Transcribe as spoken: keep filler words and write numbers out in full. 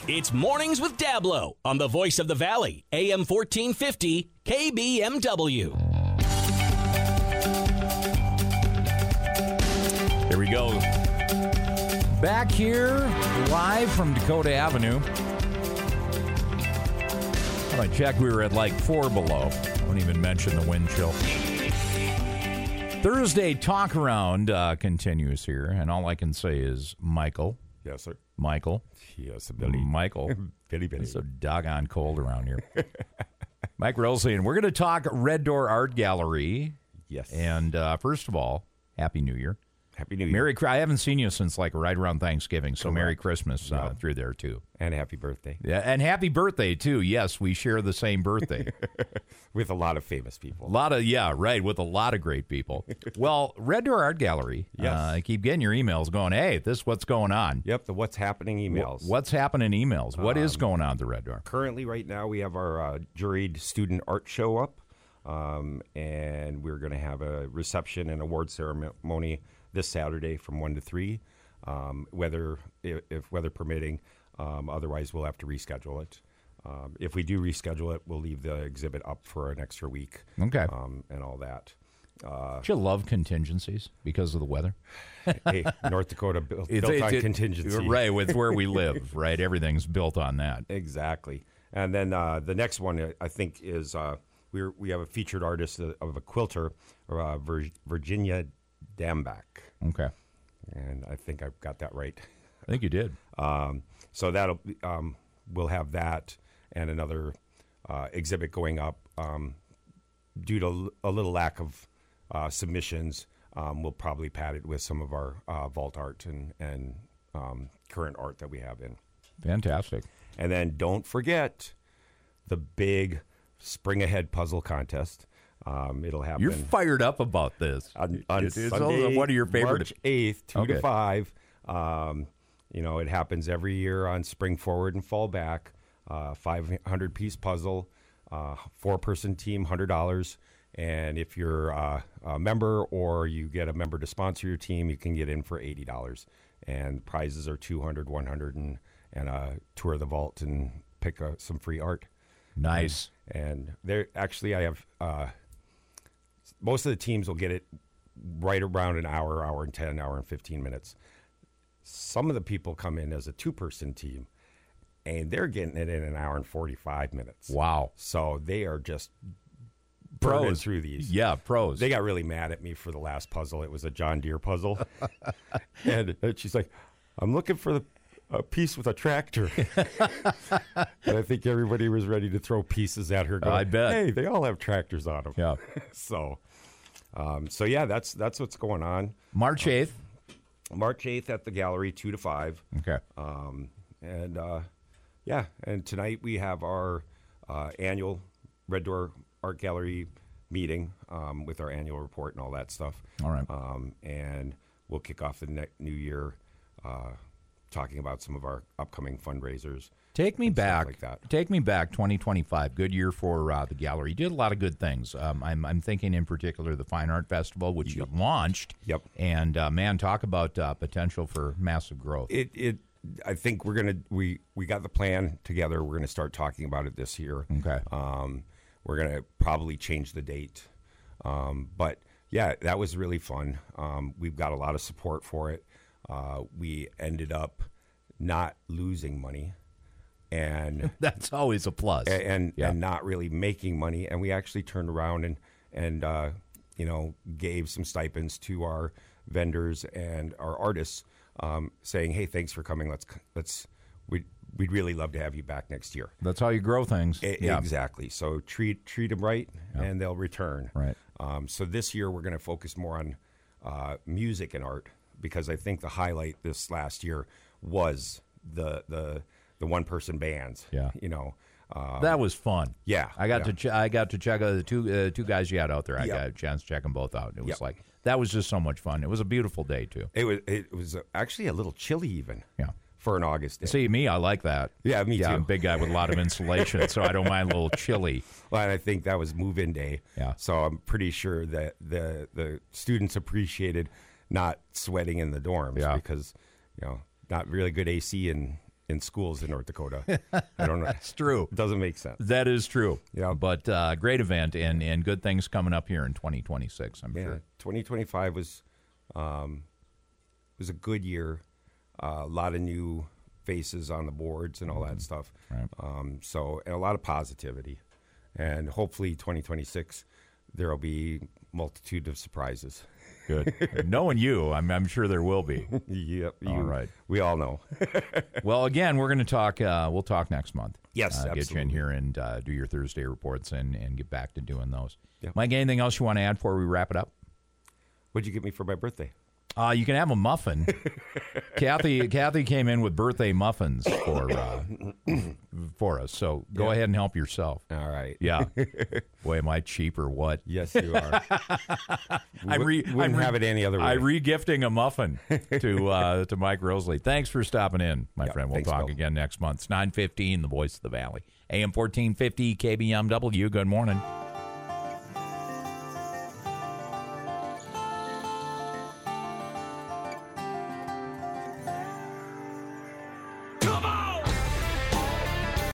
It's Mornings with Dablo on the Voice of the Valley, A M fourteen fifty, K B M W. Here we go. Back here, live from Dakota Avenue. When I checked, we were at like four below. I won't even mention the wind chill. Thursday talk around uh, continues here, and all I can say is Michael. Yes, sir. Michael. Yes, Billy. Michael. Billy, Billy. It's so doggone cold around here. Mike Rosey, and we're going to talk Red Door Art Gallery. Yes. And uh, first of all, Happy New Year. Happy New Year. Merry, I haven't seen you since like right around Thanksgiving, so Correct. Merry Christmas uh, No. through there too. And happy birthday. Yeah, and happy birthday too. Yes, we share the same birthday. With a lot of famous A people. lot of, yeah, right, with a lot of great people. Well, Red Door Art Gallery, Yes. uh, I keep getting your emails going, hey, this is what's going on. Yep, the What's Happening emails. Wh- What's happening emails? What is going on at the Red Door? Currently, right now, we have our uh, juried student art show up. Um, and we're going to have a reception and award ceremony this Saturday from one to three, um, weather, if, if weather permitting. Um, otherwise, we'll have to reschedule it. Um, if we do reschedule it, we'll leave the exhibit up for an extra week. Okay. Um, and all that. Uh, Don't you love contingencies because of the weather? hey, North Dakota built, It's- built it's- on it- contingency. Right, with where we live, right? Everything's built on that. Exactly. And then uh, the next one, uh, I think, is uh, we're, we have a featured artist of a quilter, uh, Vir- Virginia Dambach. Okay. And I think I've got that right. I think you did. Um, so that'll um, we'll have that and another uh, exhibit going up. Um, due to l- a little lack of uh, submissions, um, we'll probably pad it with some of our uh, vault art and, and um, current art that we have in. Fantastic. And then don't forget the big Spring Ahead puzzle contest. Um, it'll happen. You're fired up about this. on, on It's- it's Sunday, also one of your favorite. March eighth, two Okay. to five. Um, you know, it happens every year on Spring Forward and Fall Back. Uh, five hundred piece puzzle, uh, four person team, one hundred dollars. And if you're uh, a member or you get a member to sponsor your team, you can get in for eighty dollars. And prizes are two hundred dollars, one hundred dollars, and, and uh, tour the vault and pick uh, some free art. Nice. And there, actually, I have uh, most of the teams will get it right around an hour, hour and ten, hour and fifteen minutes. Some of the people come in as a two-person team, and they're getting it in an hour and forty-five minutes. Wow. So they are just burning Pros. through these. Yeah, pros. They got really mad at me for the last puzzle. It was a John Deere puzzle, and, and she's like, "I'm looking for the." A piece with a tractor. And I think everybody was ready to throw pieces at her. Going, I bet. Hey, they all have tractors on them. Yeah. so, um, so yeah, that's that's what's going on. March eighth. March eighth at the gallery, two to five. Okay. Um, and uh, yeah, and tonight we have our uh, annual Red Door Art Gallery meeting um, with our annual report and all that stuff. All right. Um, and we'll kick off the ne- new year. Uh, talking about some of our upcoming fundraisers. Take me and stuff back. like that. Take me back. twenty twenty-five, good year for uh, the gallery. You did a lot of good things. Um, I'm, I'm thinking in particular the Fine Art Festival, which you launched. Yep. And uh, man, talk about uh, potential for massive growth. It, it, I think we're gonna we we got the plan together. We're gonna start talking about it this year. Okay. Um, we're gonna probably change the date, um, but yeah, that was really fun. Um, we've got a lot of support for it. Uh, we ended up not losing money, and That's always a plus. and Yeah. and not really making money. And we actually turned around and and uh, you know gave some stipends to our vendors and our artists, um, saying, "Hey, thanks for coming. Let's let's we we'd really love to have you back next year." That's how you grow things. E- yeah. Exactly. So treat treat them right, and they'll return. Right. Um, so this year we're going to focus more on uh, music and art, because I think the highlight this last year was the the the one person bands. Yeah. You know. Uh, That was fun. yeah. I got yeah. to ch- I got to check out the two uh, two guys you had out there. I Yep. got a chance to check them both out. It was Yep. like that was just so much fun. It was a beautiful day too. It was it was actually a little chilly even. Yeah. For an August day. See me, I like that. Yeah, me yeah, too. I'm a big guy with a lot of insulation, so I don't mind a little chilly. Well, and I think that was move-in day. Yeah. So I'm pretty sure that the the students appreciated not sweating in the dorms, Yeah. because you know not really good A C in in schools in North Dakota. I don't know. That's true. It doesn't make sense. That is true. Yeah. But uh, great event and, and good things coming up here in twenty twenty-six, I'm Yeah, sure. twenty twenty-five was um, was a good year. Uh, a lot of new faces on the boards and all that stuff. Right. Um, so and a lot of positivity, and hopefully twenty twenty-six there will be multitude of surprises. Good. Knowing you, I'm, I'm sure there will be. Yep. All you- right. We all know. Well, again, we're going to talk. Uh, we'll talk next month. Yes, uh, get you in absolutely. here and uh, do your Thursday reports and, and get back to doing those. Yep. Mike, anything else you want to add before we wrap it up? What'd you get me for my birthday? Uh, you can have a muffin. Kathy Kathy came in with birthday muffins for uh, for us. So go Yeah. ahead and help yourself. All right. Yeah. Boy, am I cheap or what? Yes, you are. I'm re- Wouldn't I'm re- have it any other way. I'm re-gifting a muffin to uh, to Mike Rosalie. Thanks for stopping in, my Yeah, friend. We'll thanks, talk Bill. again next month. It's nine fifteen, The Voice of the Valley. A M fourteen fifty, K B M W. Good morning.